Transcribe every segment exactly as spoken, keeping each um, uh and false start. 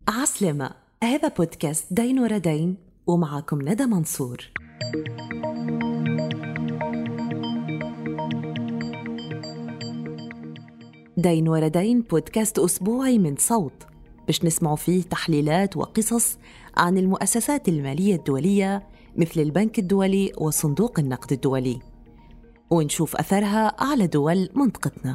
عسلامة، هذا بودكاست دين ورا دين ومعكم ندى منصور. دين ورا دين بودكاست أسبوعي من صوت باش نسمعوا فيه تحليلات وقصص عن المؤسسات المالية الدولية مثل البنك الدولي وصندوق النقد الدولي، ونشوف أثرها على دول منطقتنا.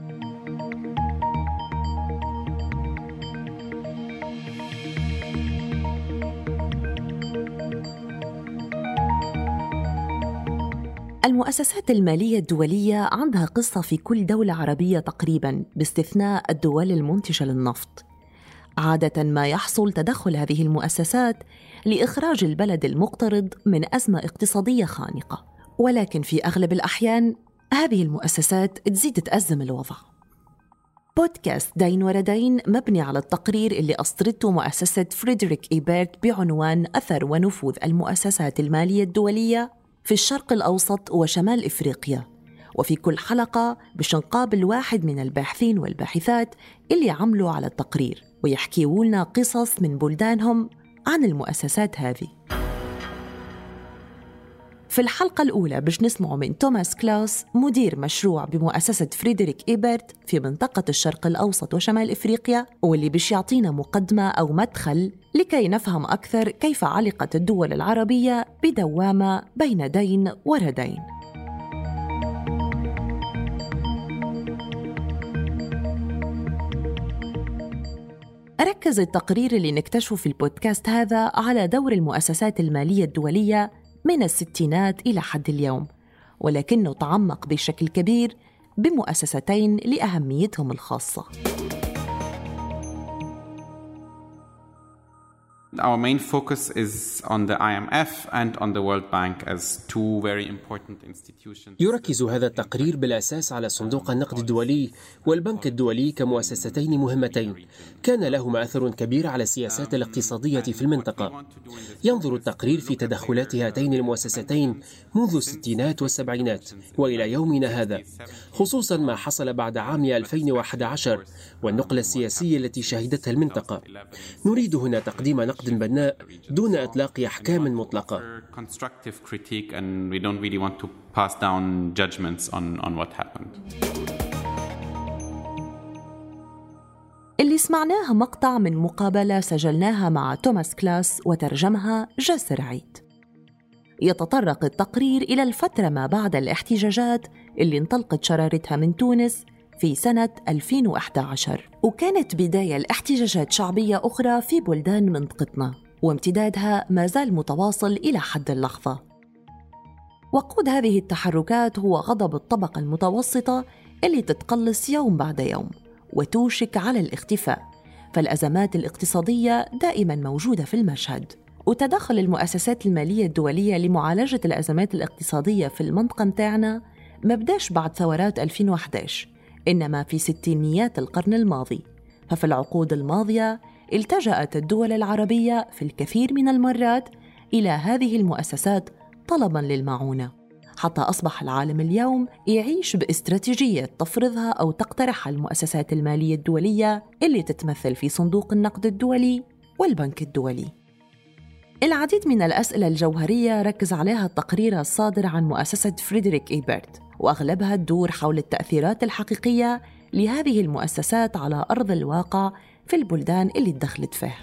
المؤسسات المالية الدولية عندها قصة في كل دولة عربية تقريباً باستثناء الدول المنتجة للنفط. عادة ما يحصل تدخل هذه المؤسسات لإخراج البلد المقترض من أزمة اقتصادية خانقة، ولكن في أغلب الأحيان هذه المؤسسات تزيد تأزم الوضع. بودكاست دين ورا دين مبني على التقرير اللي أصدرته مؤسسة فريدريك إيبرت بعنوان أثر ونفوذ المؤسسات المالية الدولية في الشرق الأوسط وشمال إفريقيا، وفي كل حلقة باش نقابل واحد من الباحثين والباحثات اللي عملوا على التقرير ويحكيوا لنا قصص من بلدانهم عن المؤسسات هذه. في الحلقة الأولى باش نسمع من توماس كلاوس مدير مشروع بمؤسسة فريدريك إيبرت في منطقة الشرق الأوسط وشمال إفريقيا، واللي باش يعطينا مقدمة أو مدخل لكي نفهم أكثر كيف علقت الدول العربية بدوامة بين دين ورا دين. ركز التقرير اللي نكتشفه في البودكاست هذا على دور المؤسسات المالية الدولية من الستينات إلى حد اليوم، ولكنه تعمق بشكل كبير بمؤسستين لأهميتهم الخاصة. Our main focus is on the I M F and on the World Bank as two very important institutions. يركز هذا التقرير بالأساس على صندوق النقد الدولي والبنك الدولي كمؤسستين مهمتين كان لهما أثر كبير على السياسات الاقتصادية في المنطقة. ينظر التقرير في تدخلات هاتين المؤسستين منذ الستينات والسبعينات وإلى يومنا هذا، خصوصا ما حصل بعد عام ألفين وأحد عشر والنقلة السياسية التي شهدتها المنطقة. نريد هنا تقديم نقد بناء دون إطلاق أحكام مطلقة. اللي سمعناها مقطع من مقابلة سجلناها مع توماس كلاوس وترجمها جاسر عيد. يتطرق التقرير إلى الفترة ما بعد الاحتجاجات اللي انطلقت شرارتها من تونس في سنة ألفين وأحد عشر، وكانت بداية لاحتجاجات شعبية أخرى في بلدان منطقتنا، وامتدادها ما زال متواصل إلى حد اللحظة. وقود هذه التحركات هو غضب الطبقة المتوسطة اللي تتقلص يوم بعد يوم وتوشك على الاختفاء، فالأزمات الاقتصادية دائما موجودة في المشهد. وتدخل المؤسسات المالية الدولية لمعالجة الأزمات الاقتصادية في المنطقة متاعنا مبداش بعد ثورات ألفين وأحد عشر، إنما في ستينيات القرن الماضي. ففي العقود الماضية التجأت الدول العربية في الكثير من المرات إلى هذه المؤسسات طلباً للمعونة، حتى أصبح العالم اليوم يعيش باستراتيجية تفرضها أو تقترحها المؤسسات المالية الدولية اللي تتمثل في صندوق النقد الدولي والبنك الدولي. العديد من الأسئلة الجوهرية ركز عليها التقرير الصادر عن مؤسسة فريدريك إيبرت، وأغلبها تدور حول التأثيرات الحقيقية لهذه المؤسسات على أرض الواقع في البلدان اللي اتدخلت فيها.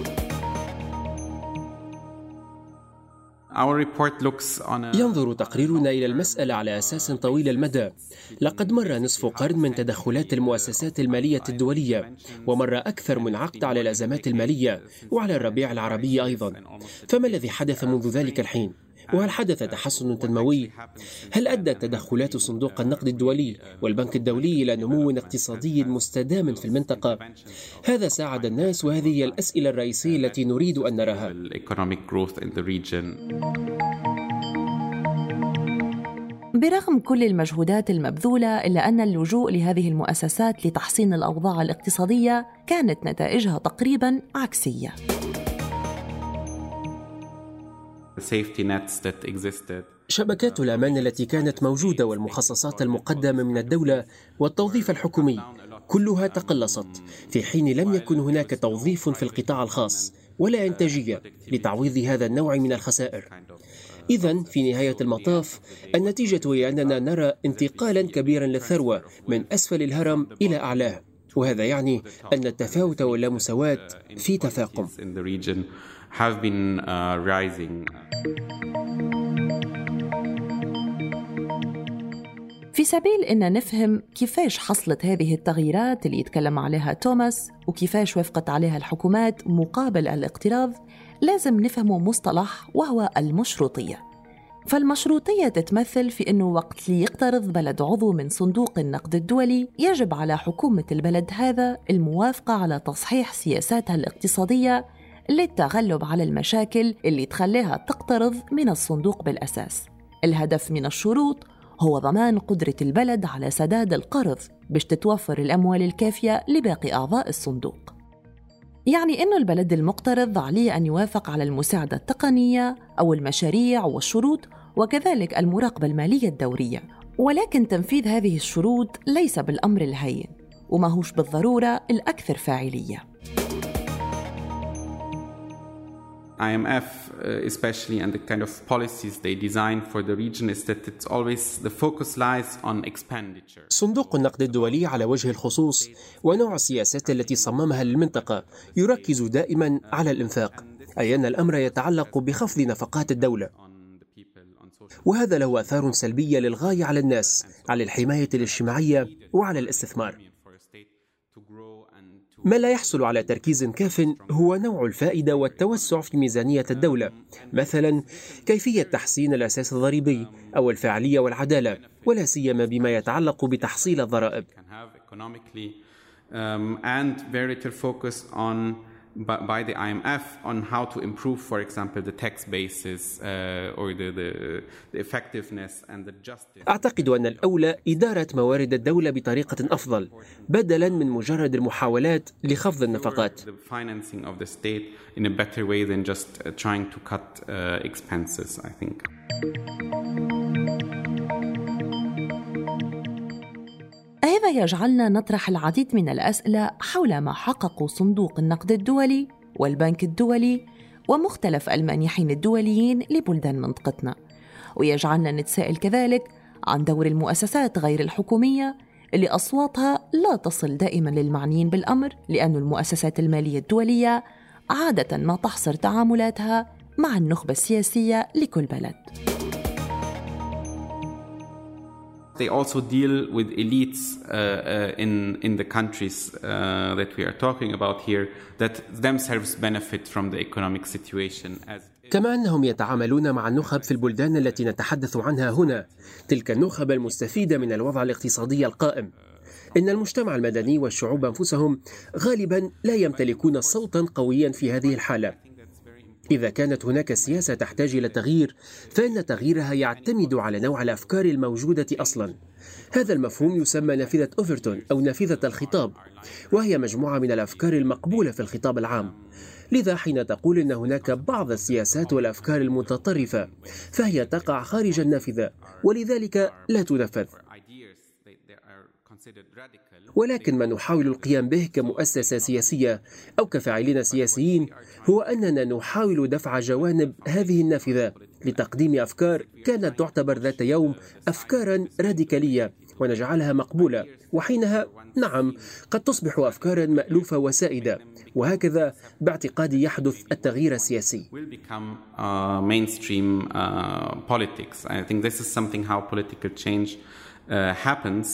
ينظر تقريرنا إلى المسألة على أساس طويل المدى. لقد مر نصف قرن من تدخلات المؤسسات المالية الدولية، ومر أكثر من عقد على الأزمات المالية وعلى الربيع العربي أيضا. فما الذي حدث منذ ذلك الحين؟ وهل حدث تحسن تنموي؟ هل أدت تدخلات صندوق النقد الدولي والبنك الدولي إلى نمو اقتصادي مستدام في المنطقة؟ هذا ساعد الناس، وهذه هي الأسئلة الرئيسية التي نريد أن نراها. برغم كل المجهودات المبذولة، إلا أن اللجوء لهذه المؤسسات لتحسين الأوضاع الاقتصادية كانت نتائجها تقريباً عكسية. شبكات الأمان التي كانت موجودة والمخصصات المقدمة من الدولة والتوظيف الحكومي كلها تقلصت، في حين لم يكن هناك توظيف في القطاع الخاص ولا إنتاجية لتعويض هذا النوع من الخسائر. إذن في نهاية المطاف النتيجة هي أننا نرى انتقالا كبيرا للثروة من أسفل الهرم إلى أعلاه، وهذا يعني أن التفاوت واللامساواة في تفاقم. في سبيل إن نفهم كيفاش حصلت هذه التغييرات اللي يتكلم عليها توماس وكيفاش وافقت عليها الحكومات مقابل الاقتراض، لازم نفهم مصطلح وهو المشروطية. فالمشروطية تتمثل في أنه وقت اللي يقترض بلد عضو من صندوق النقد الدولي يجب على حكومة البلد هذا الموافقة على تصحيح سياساتها الاقتصادية للتغلب على المشاكل اللي تخليها تقترض من الصندوق بالأساس. الهدف من الشروط هو ضمان قدرة البلد على سداد القرض باش تتوفر الأموال الكافية لباقي أعضاء الصندوق. يعني إنه البلد المقترض عليه أن يوافق على المساعدة التقنية أو المشاريع والشروط وكذلك المراقبة المالية الدورية، ولكن تنفيذ هذه الشروط ليس بالأمر الهين وما هوش بالضرورة الأكثر فاعلية. I M F uh, especially and the kind of policies they design for the region is that it's always the focus lies on expenditure. صندوق النقد الدولي على وجه الخصوص ونوع السياسات التي صممها للمنطقة يركز دائما على الإنفاق، أي أن الأمر يتعلق بخفض نفقات الدولة، وهذا له آثار سلبية للغاية على الناس، على الحماية الاجتماعية وعلى الاستثمار. ما لا يحصل على تركيز كاف هو نوع الفائدة والتوسع في ميزانية الدولة، مثلا كيفية تحسين الأساس الضريبي أو الفاعلية والعدالة، ولا سيما بما يتعلق بتحصيل الضرائب. by the I M F on how to improve, for example, the tax basis uh, or the, the, the effectiveness and the justice. أعتقد أن الأولى إدارة موارد الدولة بطريقة أفضل بدلاً من مجرد المحاولات لخفض النفقات. The financing of the state in a better way than just uh, trying to cut uh, expenses, I think. هذا يجعلنا نطرح العديد من الأسئلة حول ما حققه صندوق النقد الدولي والبنك الدولي ومختلف المانحين الدوليين لبلدان منطقتنا، ويجعلنا نتساءل كذلك عن دور المؤسسات غير الحكومية اللي أصواتها لا تصل دائما للمعنيين بالأمر، لأن المؤسسات المالية الدولية عادة ما تحصر تعاملاتها مع النخبة السياسية لكل بلد. They also deal with elites uh, uh, in in the countries uh, that we are talking about here that themselves benefit from the economic situation. As كما أنهم يتعاملون مع النخب في البلدان التي نتحدث عنها هنا، تلك النخب المستفيدة من الوضع الاقتصادي القائم. إن المجتمع المدني والشعوب أنفسهم غالبا لا يمتلكون صوتا قويا في هذه الحالة. إذا كانت هناك سياسة تحتاج إلى تغيير، فإن تغييرها يعتمد على نوع الأفكار الموجودة أصلاً. هذا المفهوم يسمى نافذة أوفرتون أو نافذة الخطاب، وهي مجموعة من الأفكار المقبولة في الخطاب العام. لذا حين تقول إن هناك بعض السياسات والأفكار المتطرفة فهي تقع خارج النافذة ولذلك لا تنفذ. ولكن ما نحاول القيام به كمؤسسة سياسية أو كفاعلين سياسيين هو أننا نحاول دفع جوانب هذه النافذة لتقديم أفكار كانت تعتبر ذات يوم أفكاراً راديكالية ونجعلها مقبولة، وحينها نعم قد تصبح أفكاراً مألوفة وسائدة، وهكذا باعتقادي يحدث التغيير السياسي. Uh, happens.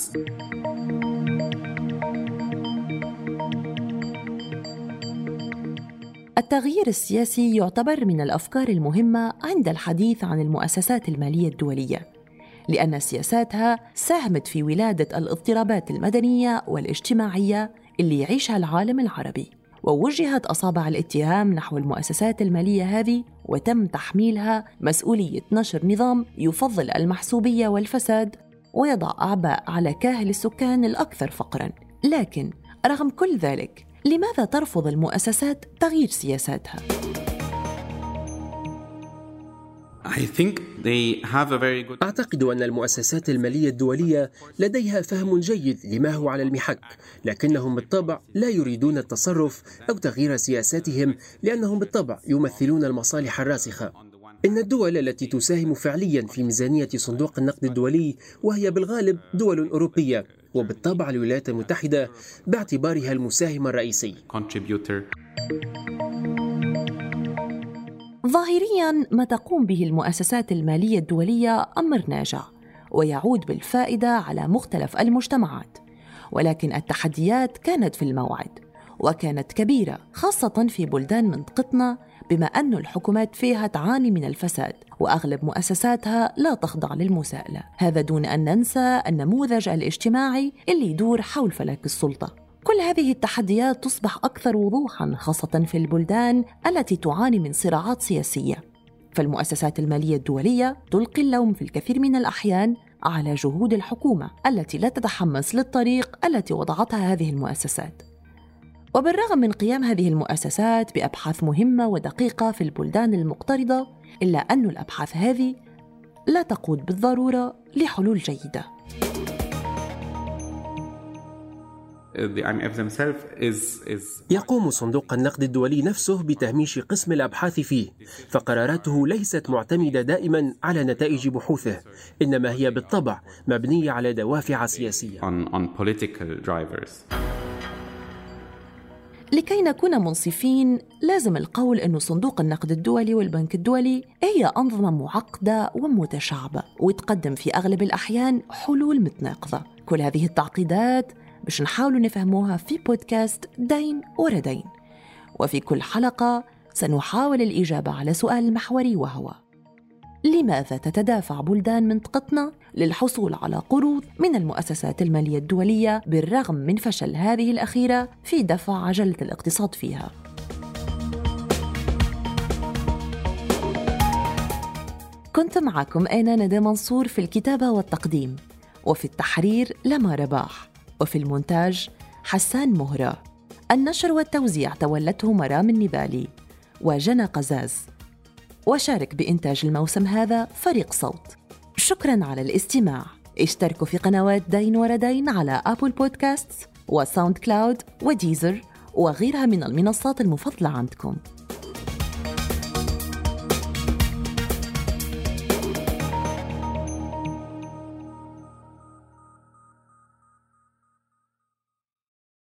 التغيير السياسي يعتبر من الأفكار المهمة عند الحديث عن المؤسسات المالية الدولية، لأن سياساتها ساهمت في ولادة الاضطرابات المدنية والاجتماعية اللي يعيشها العالم العربي، ووجهت أصابع الاتهام نحو المؤسسات المالية هذه وتم تحميلها مسؤولية نشر نظام يفضل المحسوبية والفساد ويضع أعباء على كاهل السكان الأكثر فقراً. لكن رغم كل ذلك، لماذا ترفض المؤسسات تغيير سياساتها؟ I think they have a very good... أعتقد أن المؤسسات المالية الدولية لديها فهم جيد لما هو على المحك، لكنهم بالطبع لا يريدون التصرف أو تغيير سياساتهم لأنهم بالطبع يمثلون المصالح الراسخة. إن الدول التي تساهم فعليا في ميزانية صندوق النقد الدولي وهي بالغالب دول أوروبية، وبالطبع الولايات المتحدة باعتبارها المساهم الرئيسي. ظاهرياً ما تقوم به المؤسسات المالية الدولية أمر ناجع ويعود بالفائدة على مختلف المجتمعات، ولكن التحديات كانت في الموعد وكانت كبيرة، خاصة في بلدان منطقتنا بما أن الحكومات فيها تعاني من الفساد وأغلب مؤسساتها لا تخضع للمساءلة، هذا دون أن ننسى النموذج الاجتماعي اللي يدور حول فلك السلطة. كل هذه التحديات تصبح أكثر وضوحاً خاصة في البلدان التي تعاني من صراعات سياسية، فالمؤسسات المالية الدولية تلقي اللوم في الكثير من الأحيان على جهود الحكومة التي لا تتحمس للطريق التي وضعتها هذه المؤسسات. وبالرغم من قيام هذه المؤسسات بأبحاث مهمة ودقيقة في البلدان المقترضة، إلا أن الأبحاث هذه لا تقود بالضرورة لحلول جيدة. يقوم صندوق النقد الدولي نفسه بتهميش قسم الأبحاث فيه، فقراراته ليست معتمدة دائما على نتائج بحوثه، إنما هي بالطبع مبنية على دوافع سياسية. on, on political drivers. لكي نكون منصفين، لازم القول أن صندوق النقد الدولي والبنك الدولي هي أنظمة معقدة ومتشعبة وتقدم في أغلب الأحيان حلول متناقضة. كل هذه التعقيدات باش نحاول نفهموها في بودكاست دين ورا دين، وفي كل حلقة سنحاول الإجابة على سؤال المحوري، وهو لماذا تتدافع بلدان منطقتنا للحصول على قروض من المؤسسات المالية الدولية بالرغم من فشل هذه الأخيرة في دفع عجلة الاقتصاد فيها؟ كنت معكم أنا ندى منصور في الكتابة والتقديم، وفي التحرير لما رباح، وفي المونتاج حسان مهرة. النشر والتوزيع تولته مرام النبالي وجنى قزاز، وشارك بإنتاج الموسم هذا فريق صوت. شكراً على الاستماع. اشتركوا في قنوات دين ورا دين على أبل بودكاست وساوند كلاود وديزر وغيرها من المنصات المفضلة عندكم.